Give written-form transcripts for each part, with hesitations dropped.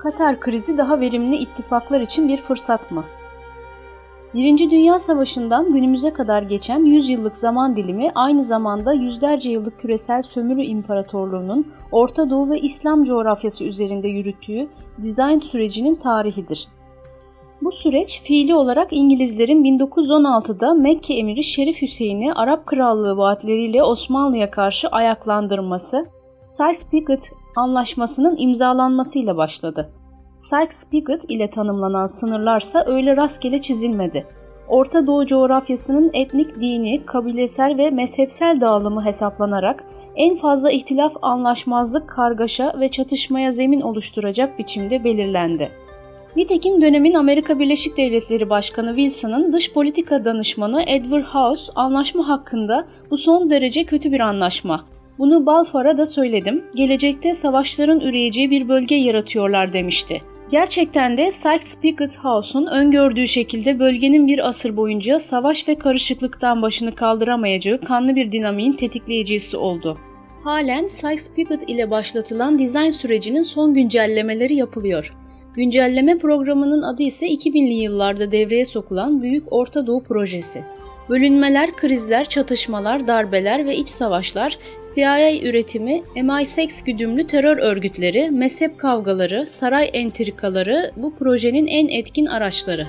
Katar krizi daha verimli ittifaklar için bir fırsat mı? Birinci Dünya Savaşı'ndan günümüze kadar geçen 100 yıllık zaman dilimi aynı zamanda yüzlerce yıllık küresel sömürü imparatorluğunun Orta Doğu ve İslam coğrafyası üzerinde yürüttüğü dizayn sürecinin tarihidir. Bu süreç fiili olarak İngilizlerin 1916'da Mekke Emiri Şerif Hüseyin'i Arap Krallığı vaatleriyle Osmanlı'ya karşı ayaklandırması, Sykes-Picot Anlaşması'nın imzalanmasıyla başladı. Sykes-Picot ile tanımlanan sınırlarsa öyle rastgele çizilmedi. Orta Doğu coğrafyasının etnik, dini, kabilesel ve mezhepsel dağılımı hesaplanarak en fazla ihtilaf, anlaşmazlık, kargaşa ve çatışmaya zemin oluşturacak biçimde belirlendi. Nitekim dönemin Amerika Birleşik Devletleri Başkanı Wilson'ın dış politika danışmanı Edward House anlaşma hakkında bu son derece kötü bir anlaşma. Bunu Balfour'a da söyledim, gelecekte savaşların üreyeceği bir bölge yaratıyorlar demişti. Gerçekten de Sykes-Picot House'un öngördüğü şekilde bölgenin bir asır boyunca savaş ve karışıklıktan başını kaldıramayacağı kanlı bir dinamiğin tetikleyicisi oldu. Halen Sykes-Picot ile başlatılan dizayn sürecinin son güncellemeleri yapılıyor. Güncelleme programının adı ise 2000'li yıllarda devreye sokulan Büyük Orta Doğu Projesi. Bölünmeler, krizler, çatışmalar, darbeler ve iç savaşlar, CIA üretimi, MI6 güdümlü terör örgütleri, mezhep kavgaları, saray entrikaları bu projenin en etkin araçları.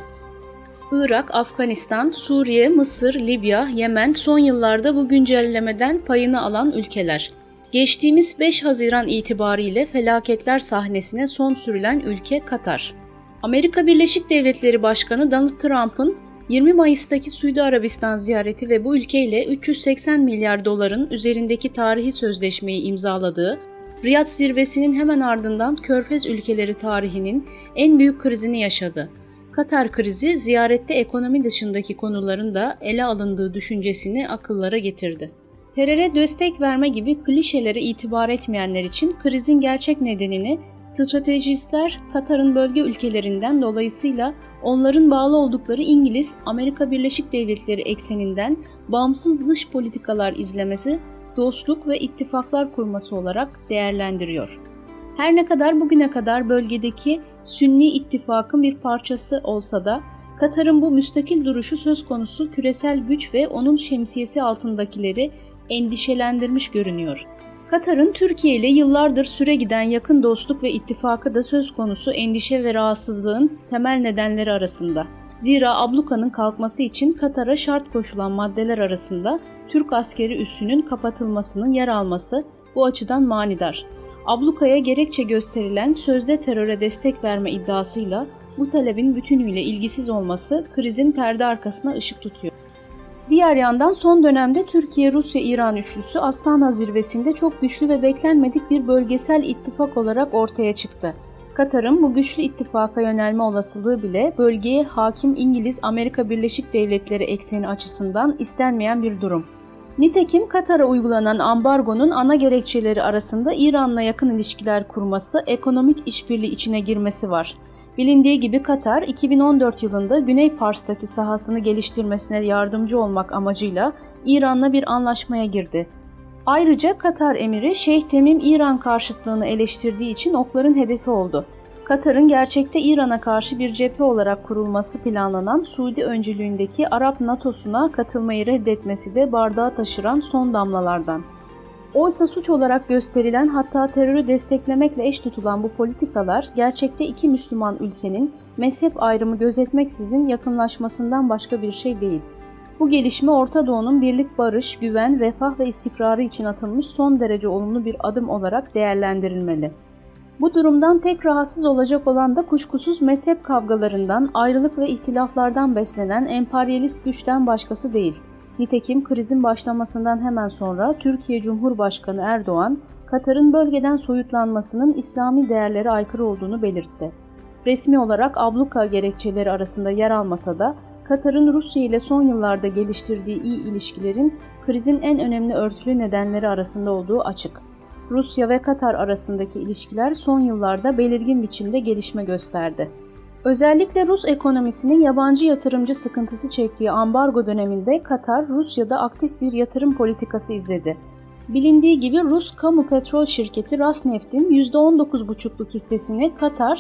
Irak, Afganistan, Suriye, Mısır, Libya, Yemen son yıllarda bu güncellemeden payını alan ülkeler. Geçtiğimiz 5 Haziran itibariyle felaketler sahnesine son sürülen ülke Katar. Amerika Birleşik Devletleri Başkanı Donald Trump'ın 20 Mayıs'taki Suudi Arabistan ziyareti ve bu ülkeyle 380 milyar doların üzerindeki tarihi sözleşmeyi imzaladığı, Riyad zirvesinin hemen ardından Körfez ülkeleri tarihinin en büyük krizini yaşadı. Katar krizi ziyarette ekonomi dışındaki konuların da ele alındığı düşüncesini akıllara getirdi. Teröre destek verme gibi klişelere itibar etmeyenler için krizin gerçek nedenini stratejistler Katar'ın bölge ülkelerinden dolayısıyla onların bağlı oldukları İngiliz, Amerika Birleşik Devletleri ekseninden bağımsız dış politikalar izlemesi, dostluk ve ittifaklar kurması olarak değerlendiriyor. Her ne kadar bugüne kadar bölgedeki Sünni ittifakın bir parçası olsa da Katar'ın bu müstakil duruşu söz konusu küresel güç ve onun şemsiyesi altındakileri endişelendirmiş görünüyor. Katar'ın Türkiye ile yıllardır süregiden yakın dostluk ve ittifakı da söz konusu endişe ve rahatsızlığın temel nedenleri arasında. Zira ablukanın kalkması için Katar'a şart koşulan maddeler arasında Türk askeri üssünün kapatılmasının yer alması bu açıdan manidar. Ablukaya gerekçe gösterilen sözde teröre destek verme iddiasıyla bu talebin bütünüyle ilgisiz olması krizin perde arkasına ışık tutuyor. Diğer yandan son dönemde Türkiye-Rusya-İran üçlüsü Astana zirvesinde çok güçlü ve beklenmedik bir bölgesel ittifak olarak ortaya çıktı. Katar'ın bu güçlü ittifaka yönelme olasılığı bile bölgeye hakim İngiliz-Amerika Birleşik Devletleri ekseni açısından istenmeyen bir durum. Nitekim Katar'a uygulanan ambargonun ana gerekçeleri arasında İran'la yakın ilişkiler kurması, ekonomik işbirliği içine girmesi var. Bilindiği gibi Katar, 2014 yılında Güney Pars'taki sahasını geliştirmesine yardımcı olmak amacıyla İran'la bir anlaşmaya girdi. Ayrıca Katar emiri Şeyh Temim İran karşıtlığını eleştirdiği için okların hedefi oldu. Katar'ın gerçekte İran'a karşı bir cephe olarak kurulması planlanan Suudi öncülüğündeki Arap NATO'suna katılmayı reddetmesi de bardağı taşıran son damlalardan. Oysa suç olarak gösterilen hatta terörü desteklemekle eş tutulan bu politikalar gerçekte iki Müslüman ülkenin mezhep ayrımı gözetmeksizin yakınlaşmasından başka bir şey değil. Bu gelişme Orta Doğu'nun birlik, barış, güven, refah ve istikrarı için atılmış son derece olumlu bir adım olarak değerlendirilmeli. Bu durumdan tek rahatsız olacak olan da kuşkusuz mezhep kavgalarından, ayrılık ve ihtilaflardan beslenen emperyalist güçten başkası değil. Nitekim krizin başlamasından hemen sonra Türkiye Cumhurbaşkanı Erdoğan, Katar'ın bölgeden soyutlanmasının İslami değerlere aykırı olduğunu belirtti. Resmi olarak abluka gerekçeleri arasında yer almasa da Katar'ın Rusya ile son yıllarda geliştirdiği iyi ilişkilerin krizin en önemli örtülü nedenleri arasında olduğu açık. Rusya ve Katar arasındaki ilişkiler son yıllarda belirgin biçimde gelişme gösterdi. Özellikle Rus ekonomisinin yabancı yatırımcı sıkıntısı çektiği ambargo döneminde Katar, Rusya'da aktif bir yatırım politikası izledi. Bilindiği gibi Rus kamu petrol şirketi Rosneft'in %19,5'luk hissesini Katar,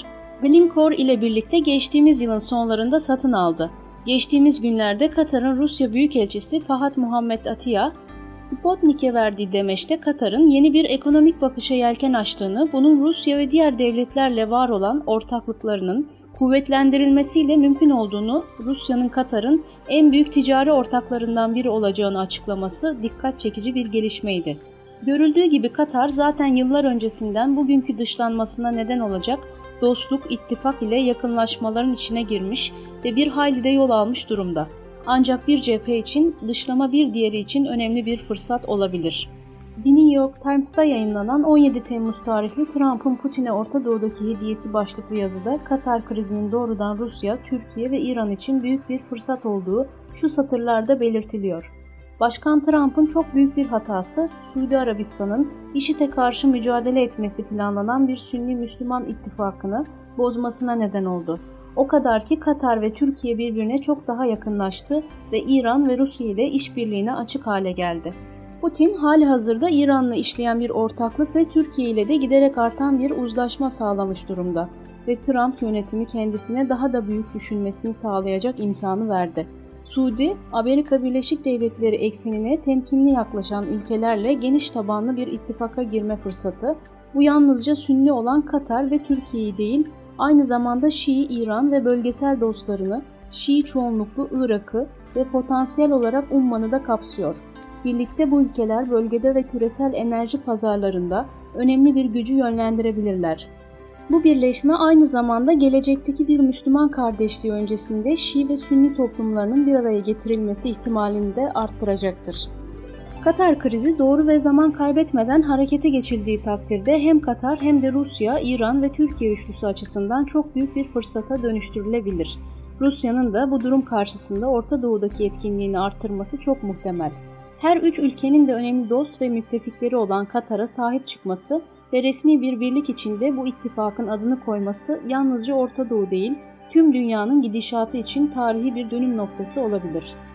Glencore ile birlikte geçtiğimiz yılın sonlarında satın aldı. Geçtiğimiz günlerde Katar'ın Rusya Büyükelçisi Fahat Muhammed Atiya, Sputnik'e verdiği demeçte Katar'ın yeni bir ekonomik bakışa yelken açtığını, bunun Rusya ve diğer devletlerle var olan ortaklıklarının kuvvetlendirilmesiyle mümkün olduğunu, Rusya'nın Katar'ın en büyük ticari ortaklarından biri olacağını açıklaması dikkat çekici bir gelişmeydi. Görüldüğü gibi Katar zaten yıllar öncesinden bugünkü dışlanmasına neden olacak dostluk, ittifak ile yakınlaşmaların içine girmiş ve bir hayli de yol almış durumda. Ancak bir cephe için dışlama bir diğeri için önemli bir fırsat olabilir. The New York Times'ta yayınlanan 17 Temmuz tarihli Trump'ın Putin'e Orta Doğu'daki hediyesi başlıklı yazıda Katar krizinin doğrudan Rusya, Türkiye ve İran için büyük bir fırsat olduğu şu satırlarda belirtiliyor. Başkan Trump'ın çok büyük bir hatası, Suudi Arabistan'ın IŞİD'e karşı mücadele etmesi planlanan bir Sünni Müslüman ittifakını bozmasına neden oldu. O kadar ki Katar ve Türkiye birbirine çok daha yakınlaştı ve İran ve Rusya ile işbirliğine açık hale geldi. Putin halihazırda İran'la işleyen bir ortaklık ve Türkiye ile de giderek artan bir uzlaşma sağlamış durumda ve Trump yönetimi kendisine daha da büyük düşünmesini sağlayacak imkanı verdi. Suudi, Amerika Birleşik Devletleri eksenine temkinli yaklaşan ülkelerle geniş tabanlı bir ittifaka girme fırsatı, bu yalnızca Sünni olan Katar ve Türkiye'yi değil, aynı zamanda Şii İran ve bölgesel dostlarını, Şii çoğunluklu Irak'ı ve potansiyel olarak Umman'ı da kapsıyor. Birlikte bu ülkeler bölgede ve küresel enerji pazarlarında önemli bir gücü yönlendirebilirler. Bu birleşme aynı zamanda gelecekteki bir Müslüman kardeşliği öncesinde Şii ve Sünni toplumlarının bir araya getirilmesi ihtimalini de arttıracaktır. Katar krizi doğru ve zaman kaybetmeden harekete geçildiği takdirde hem Katar hem de Rusya, İran ve Türkiye üçlüsü açısından çok büyük bir fırsata dönüştürülebilir. Rusya'nın da bu durum karşısında Orta Doğu'daki etkinliğini arttırması çok muhtemel. Her üç ülkenin de önemli dost ve müttefikleri olan Katar'a sahip çıkması ve resmi bir birlik içinde bu ittifakın adını koyması yalnızca Orta Doğu değil, tüm dünyanın gidişatı için tarihi bir dönüm noktası olabilir.